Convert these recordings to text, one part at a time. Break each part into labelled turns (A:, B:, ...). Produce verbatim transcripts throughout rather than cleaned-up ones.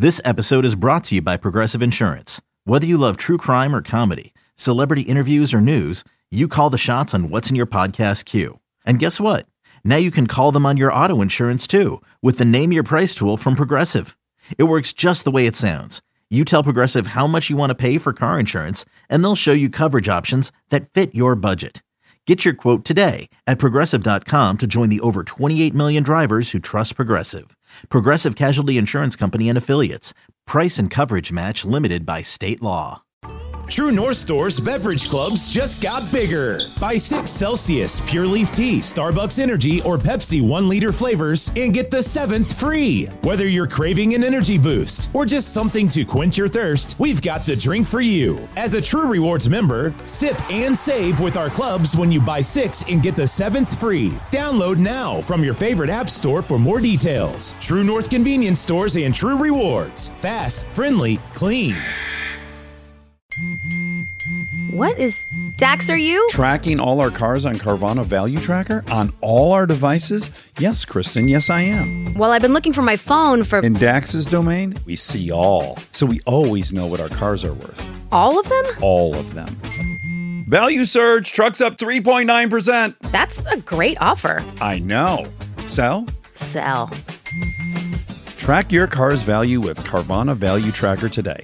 A: This episode is brought to you by Progressive Insurance. Whether you love true crime or comedy, celebrity interviews or news, you call the shots on what's in your podcast queue. And guess what? Now you can call them on your auto insurance too with the Name Your Price tool from Progressive. It works just the way it sounds. You tell Progressive how much you want to pay for car insurance, and they'll show you coverage options that fit your budget. Get your quote today at Progressive dot com to join the over twenty-eight million drivers who trust Progressive. Progressive Casualty Insurance Company and Affiliates. Price and coverage match limited by state law.
B: True North Store's beverage clubs just got bigger. Buy six Celsius, Pure Leaf Tea, Starbucks Energy, or Pepsi one liter flavors and get the seventh free. Whether you're craving an energy boost or just something to quench your thirst, we've got the drink for you. As a True Rewards member, sip and save with our clubs when you buy six and get the seventh free. Download now from your favorite app store for more details. True North Convenience Stores and True Rewards. Fast, friendly, clean.
C: What is Dax, are you?
D: Tracking all our cars on Carvana Value Tracker on all our devices? Yes, Kristen, yes, I am.
C: Well, I've been looking for my phone for...
D: In Dax's domain, we see all. So we always know what our cars are worth.
C: All of them?
D: All of them. Value surge, trucks up three point nine percent.
C: That's a great offer.
D: I know. Sell?
C: Sell.
D: Track your car's value with Carvana Value Tracker today.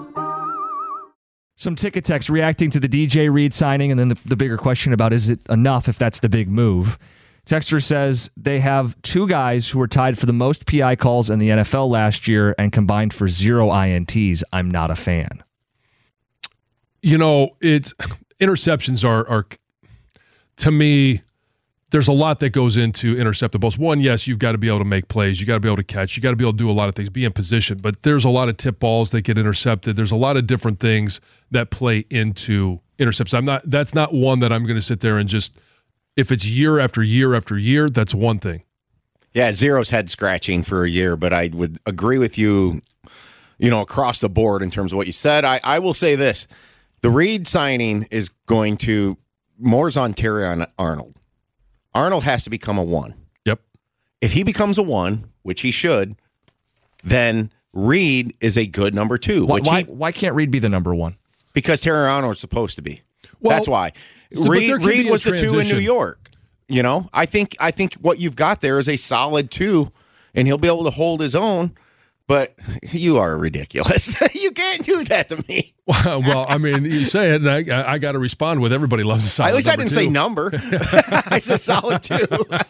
E: Some ticket text reacting to the D J Reed signing, and then the, the bigger question about is it enough if that's the big move. Texter says they have two guys who were tied for the most P I calls in the N F L last year and combined for zero I N Ts. I'm not a fan.
F: You know, it's interceptions are, are to me, there's a lot that goes into interceptables. One, yes, you've got to be able to make plays. You got to be able to catch. You got to be able to do a lot of things, be in position. But there's a lot of tip balls that get intercepted. There's a lot of different things that play into interceptions. I'm not. That's not one that I'm going to sit there and just. If it's year after year after year, that's one thing.
G: Yeah, zero's head scratching for a year, but I would agree with you. You know, across the board in terms of what you said. I, I will say this: the Reed signing is going to more's on Terrion Arnold. Arnold has to become a one.
F: Yep.
G: If he becomes a one, which he should, then Reed is a good number two.
E: Why,
G: which
E: why,
G: he,
E: why can't Reed be the number one?
G: Because Terry Arnold's supposed to be.
F: Well,
G: That's why.
F: but
G: Reed,
F: there could
G: Reed
F: be a
G: was the two in
F: transition.
G: New York. You know, I think I think what you've got there is a solid two, and he'll be able to hold his own. But you are ridiculous. You can't do that to me.
F: Well, well, I mean, you say it, and I, I got to respond with everybody loves a solid.
G: At least I didn't
F: two.
G: say number. I said solid two.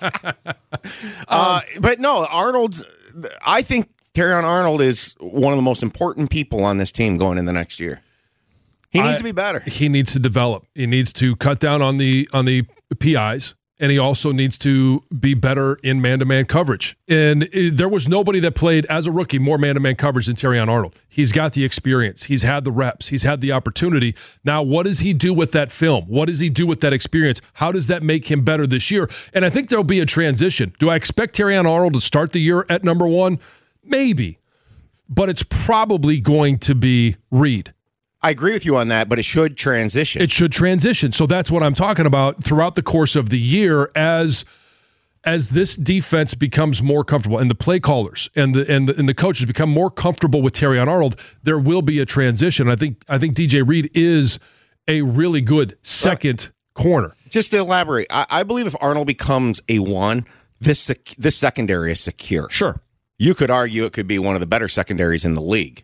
G: uh, but no, Arnold's. I think Terrion Arnold is one of the most important people on this team going in the next year. He needs
F: I,
G: to be better.
F: He needs to develop. He needs to cut down on the on the P Is. And he also needs to be better in man-to-man coverage. And it, there was nobody that played, as a rookie, more man-to-man coverage than Terrion Arnold. He's got the experience. He's had the reps. He's had the opportunity. Now, what does he do with that film? What does he do with that experience? How does that make him better this year? And I think there'll be a transition. Do I expect Terrion Arnold to start the year at number one? Maybe. But it's probably going to be Reed.
G: I agree with you on that, but it should transition.
F: It should transition. So that's what I'm talking about throughout the course of the year as as this defense becomes more comfortable and the play callers and the and the, and the coaches become more comfortable with Terrion Arnold, there will be a transition. I think I think D J Reed is a really good second right. corner.
G: Just to elaborate, I, I believe if Arnold becomes a one, this this secondary is secure.
E: Sure.
G: You could argue it could be one of the better secondaries in the league.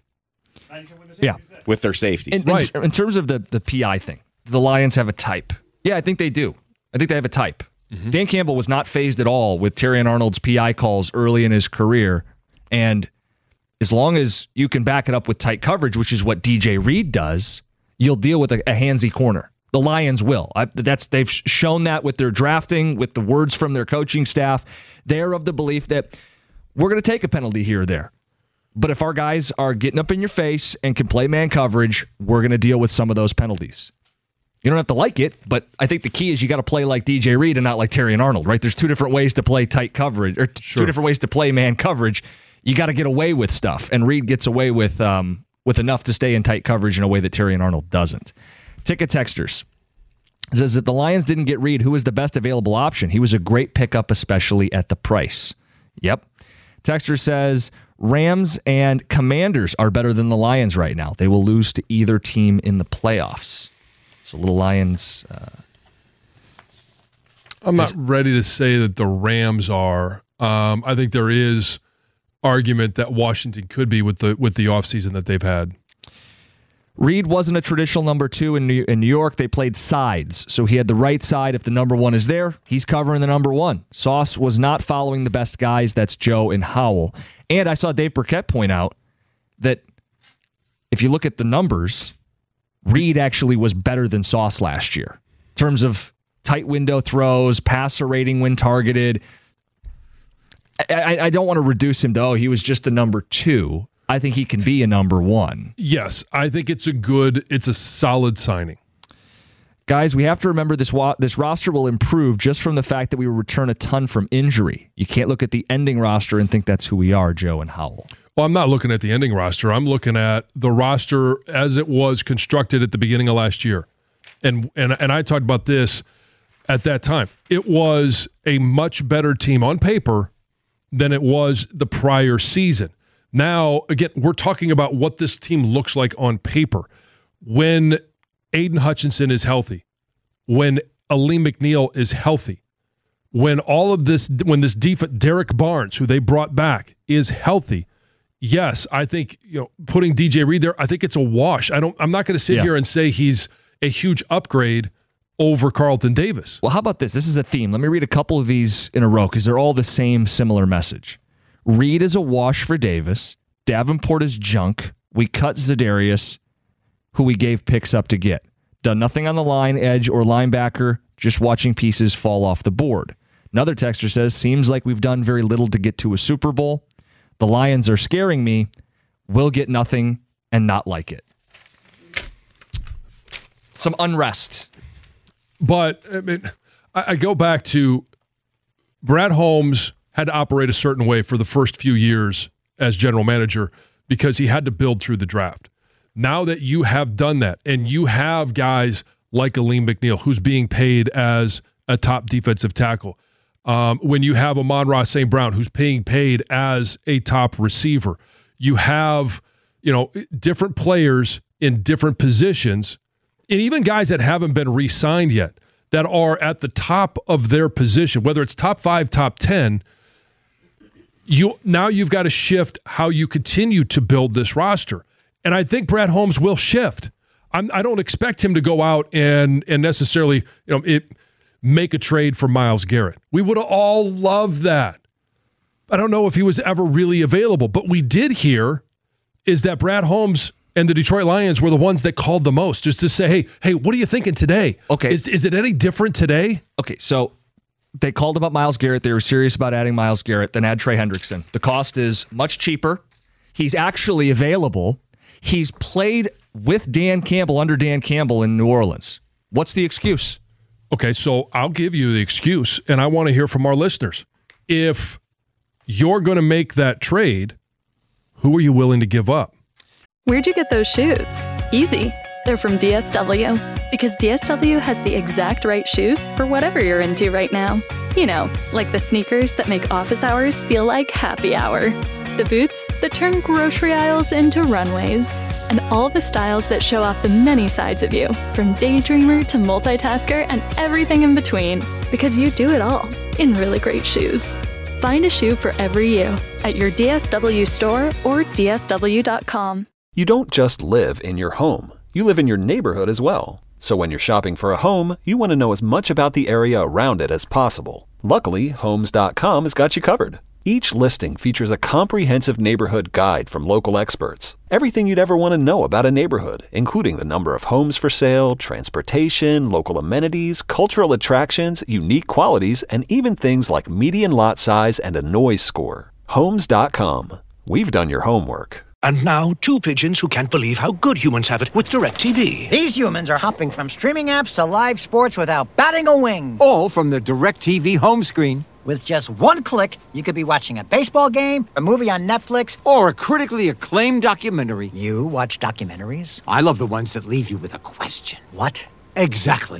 E: Yeah.
G: With their safeties.
E: In,
F: right.
E: in, in terms of the, the P I thing, the Lions have a type. Yeah, I think they do. I think they have a type. Mm-hmm. Dan Campbell was not fazed at all with Terrion Arnold's P I calls early in his career. And as long as you can back it up with tight coverage, which is what D J Reed does, you'll deal with a, a handsy corner. The Lions will. I, that's They've shown that with their drafting, with the words from their coaching staff. They're of the belief that we're going to take a penalty here or there. But if our guys are getting up in your face and can play man coverage, we're going to deal with some of those penalties. You don't have to like it, but I think the key is you got to play like D J Reed and not like Terrion Arnold, right? There's two different ways to play tight coverage, or
F: sure.
E: two different ways to play man coverage. You got to get away with stuff, and Reed gets away with um, with enough to stay in tight coverage in a way that Terrion Arnold doesn't. Ticket Texters says that the Lions didn't get Reed, who was the best available option. He was a great pickup, especially at the price. Yep. Texter says, Rams and Commanders are better than the Lions right now. They will lose to either team in the playoffs. So little Lions. Uh,
F: I'm not ready to say that the Rams are. Um, I think there is argument that Washington could be with the with the offseason that they've had.
E: Reed wasn't a traditional number two in New, in New York. They played sides, so he had the right side. If the number one is there, he's covering the number one. Sauce was not following the best guys. That's Joe and Howell. And I saw Dave Burkett point out that if you look at the numbers, Reed actually was better than Sauce last year in terms of tight window throws, passer rating when targeted. I, I, I don't want to reduce him to, oh, he was just a number two. I think he can be a number one.
F: Yes, I think it's a good, it's a solid signing.
E: Guys, we have to remember this wa- this roster will improve just from the fact that we will return a ton from injury. You can't look at the ending roster and think that's who we are, Joe and Howell.
F: Well, I'm not looking at the ending roster. I'm looking at the roster as it was constructed at the beginning of last year. And and and I talked about this at that time. It was a much better team on paper than it was the prior season. Now, again, we're talking about what this team looks like on paper. When Aiden Hutchinson is healthy, when Aleem McNeil is healthy, when all of this, when this defense, Derek Barnes, who they brought back, is healthy, yes, I think, you know, putting D J Reed there, I think it's a wash. I don't. I'm not going to sit
E: yeah.
F: here and say he's a huge upgrade over Carlton Davis.
E: Well, how about this? This is a theme. Let me read a couple of these in a row because they're all the same similar message. Reed is a wash for Davis. Davenport is junk. We cut Za'Darius, who we gave picks up to get. Done nothing on the line, edge, or linebacker, just watching pieces fall off the board. Another texter says, seems like we've done very little to get to a Super Bowl. The Lions are scaring me. We'll get nothing and not like it. Some unrest.
F: But, I mean, I, I go back to Brad Holmes had to operate a certain way for the first few years as general manager because he had to build through the draft. Now that you have done that and you have guys like Aleem McNeil, who's being paid as a top defensive tackle, um, when you have Amon-Ra Saint Brown, who's being paid as a top receiver, you have, you know, different players in different positions, and even guys that haven't been re-signed yet that are at the top of their position, whether it's top five, top ten. You now you've got to shift how you continue to build this roster. And I think Brad Holmes will shift. I'm, I don't expect him to go out and and necessarily, you know, it, make a trade for Myles Garrett. We would have all loved that. I don't know if he was ever really available, but we did hear is that Brad Holmes and the Detroit Lions were the ones that called the most, just to say, hey, hey, what are you thinking today?
E: Okay.
F: Is, is it any different today?
E: Okay, so they called about Myles Garrett. They were serious about adding Myles Garrett, then add Trey Hendrickson. The cost is much cheaper. He's actually available. He's played with Dan Campbell, under Dan Campbell in New Orleans. What's the excuse?
F: Okay, so I'll give you the excuse, and I want to hear from our listeners. If you're going to make that trade, who are you willing to give up?
H: Where'd you get those shoes? Easy. They're from D S W. Because D S W has the exact right shoes for whatever you're into right now. You know, like the sneakers that make office hours feel like happy hour. The boots that turn grocery aisles into runways. And all the styles that show off the many sides of you, from daydreamer to multitasker and everything in between. Because you do it all in really great shoes. Find a shoe for every you at your D S W store or D S W dot com.
I: You don't just live in your home. You live in your neighborhood as well. So when you're shopping for a home, you want to know as much about the area around it as possible. Luckily, Homes dot com has got you covered. Each listing features a comprehensive neighborhood guide from local experts. Everything you'd ever want to know about a neighborhood, including the number of homes for sale, transportation, local amenities, cultural attractions, unique qualities, and even things like median lot size and a noise score. Homes dot com. We've done your homework.
J: And now, two pigeons who can't believe how good humans have it with DirecTV.
K: These humans are hopping from streaming apps to live sports without batting a wing.
L: All from the DirecTV home screen.
K: With just one click, you could be watching a baseball game, a movie on Netflix,
L: or a critically acclaimed documentary.
K: You watch documentaries?
L: I love the ones that leave you with a question.
K: What?
L: Exactly.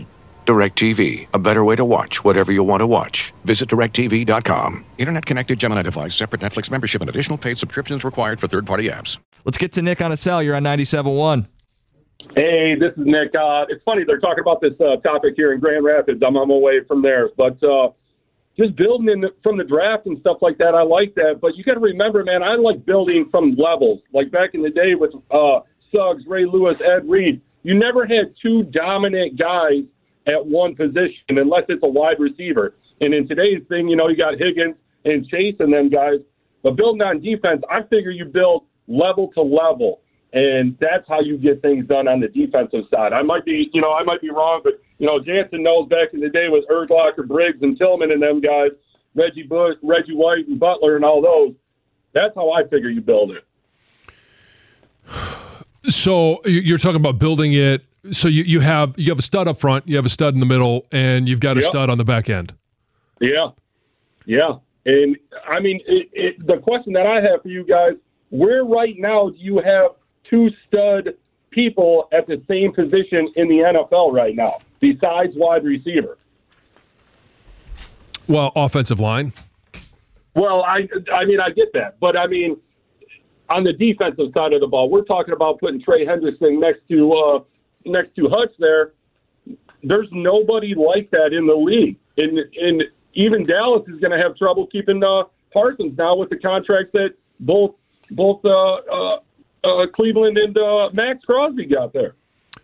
M: DirecTV, a better way to watch whatever you want to watch. Visit direct T V dot com.
N: Internet-connected Gemini device, separate Netflix membership, and additional paid subscriptions required for third-party apps.
E: Let's get to Nick on a cell. You're on ninety-seven point one.
O: Hey, this is Nick. Uh, it's funny, they're talking about this uh, topic here in Grand Rapids. I'm on my way from there. But uh, just building in the, from the draft and stuff like that, I like that. But you got to remember, man, I like building from levels. Like back in the day with uh, Suggs, Ray Lewis, Ed Reed, you never had two dominant guys at one position unless it's a wide receiver. And in today's thing, you know, you got Higgins and Chase and them guys. But building on defense, I figure you build level to level. And that's how you get things done on the defensive side. I might be, you know, I might be wrong, but, you know, Jansen knows back in the day with Urglacher, Briggs, and Tillman and them guys, Reggie Bush, Reggie White, and Butler and all those. That's how I figure you build it.
F: So you're talking about building it. So you, you have you have a stud up front, you have a stud in the middle, and you've got a
O: Yep.
F: stud on the back end.
O: Yeah, yeah. And, I mean, it, it, the question that I have for you guys, where right now do you have two stud people at the same position in the N F L right now, besides wide receiver?
F: Well, offensive line.
O: Well, I, I mean, I get that. But, I mean, on the defensive side of the ball, we're talking about putting Trey Hendrickson next to uh, – next to Hutch there. There's nobody like that in the league. And, and even Dallas is going to have trouble keeping uh, Parsons now with the contracts that both both uh, uh, uh, Cleveland and uh, Max Crosby got there.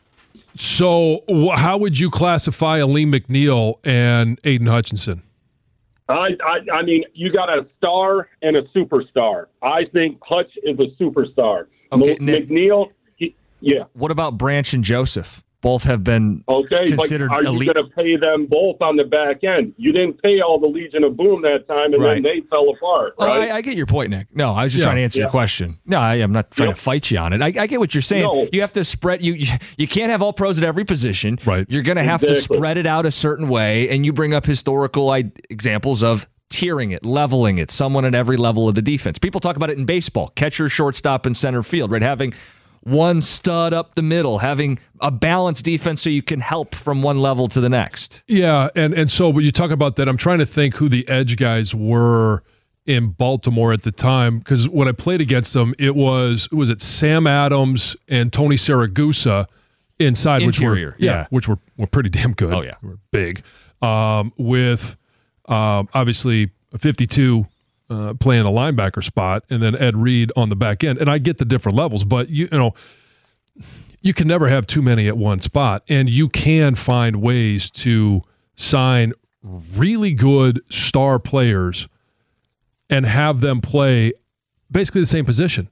F: So wh- how would you classify Aleem McNeil and Aiden Hutchinson?
O: I, I I mean, you got a star and a superstar. I think Hutch is a superstar.
E: Okay,
O: M-
E: Nick.
O: McNeil, he, yeah.
E: What about Branch and Joseph? Both have been
O: Okay,
E: considered
O: like, are
E: elite.
O: you going to pay them both on the back end? You didn't pay all the Legion of Boom that time, and
E: Right.
O: then they fell apart,
E: Oh,
O: right?
E: I, I get your point, Nick. No, I was just
O: Yeah.
E: trying to answer
O: Yeah.
E: your question. No, I, I'm not trying
O: Yep.
E: to fight you on it. I, I get what you're saying.
O: No.
E: You have to spread. You you, you can't have all pros at every position.
F: Right.
E: You're going to have
O: Exactly.
E: to spread it out a certain way, and you bring up historical I, examples of tiering it, leveling it, someone at every level of the defense. People talk about it in baseball: catcher, shortstop, and center field. Right, having one stud up the middle, having a balanced defense so you can help from one level to the next.
F: Yeah, and and so when you talk about that, I'm trying to think who the edge guys were in Baltimore at the time, because when I played against them, it was was it Sam Adams and Tony Saragusa inside,
E: Interior,
F: which were
E: yeah.
F: which were, were pretty damn good.
E: Oh, yeah.
F: They were big. Um, with um, obviously a fifty-two uh, playing the linebacker spot, and then Ed Reed on the back end. And I get the different levels, but you you know. You can never have too many at one spot, and you can find ways to sign really good star players and have them play basically the same position.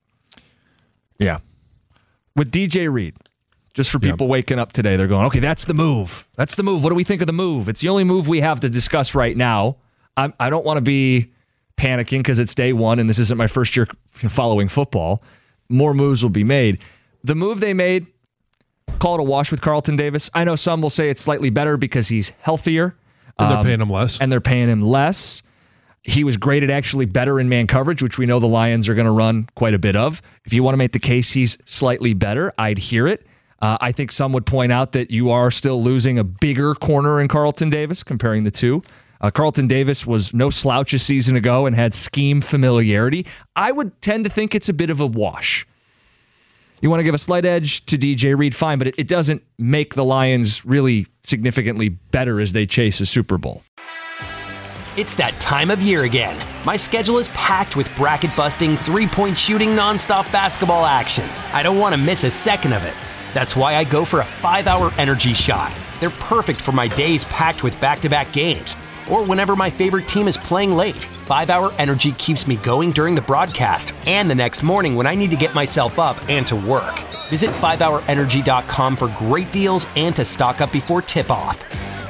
E: Yeah. With D J Reed, just for people waking up today, they're going, okay, that's the move. That's the move. What do we think of the move? It's the only move we have to discuss right now. I'm, I don't want to be panicking because it's day one and this isn't my first year following football. More moves will be made. The move they made, call it a wash with Carlton Davis. I know some will say it's slightly better because he's healthier.
F: And they're
E: Um,
F: paying him less.
E: And they're paying him less. He was graded actually better in man coverage, which we know the Lions are going to run quite a bit of. If you want to make the case he's slightly better, I'd hear it. Uh, I think some would point out that you are still losing a bigger corner in Carlton Davis, comparing the two. Uh, Carlton Davis was no slouch a season ago and had scheme familiarity. I would tend to think it's a bit of a wash. You want to give a slight edge to D J Reed, fine, but it, it doesn't make the Lions really significantly better as they chase a Super Bowl.
P: It's that time of year again. My schedule is packed with bracket-busting, three-point shooting, nonstop basketball action. I don't want to miss a second of it. That's why I go for a five-hour energy shot. They're perfect for my days packed with back-to-back games, or whenever my favorite team is playing late. five-hour energy keeps me going during the broadcast and the next morning when I need to get myself up and to work. Visit five hour energy dot com for great deals and to stock up before tip-off.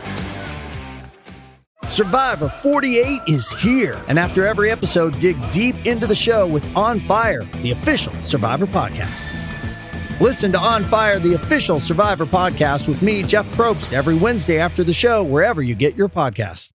Q: Survivor forty-eight is here. And after every episode, dig deep into the show with On Fire, the official Survivor podcast. Listen to On Fire, the official Survivor podcast with me, Jeff Probst, every Wednesday after the show, wherever you get your podcasts.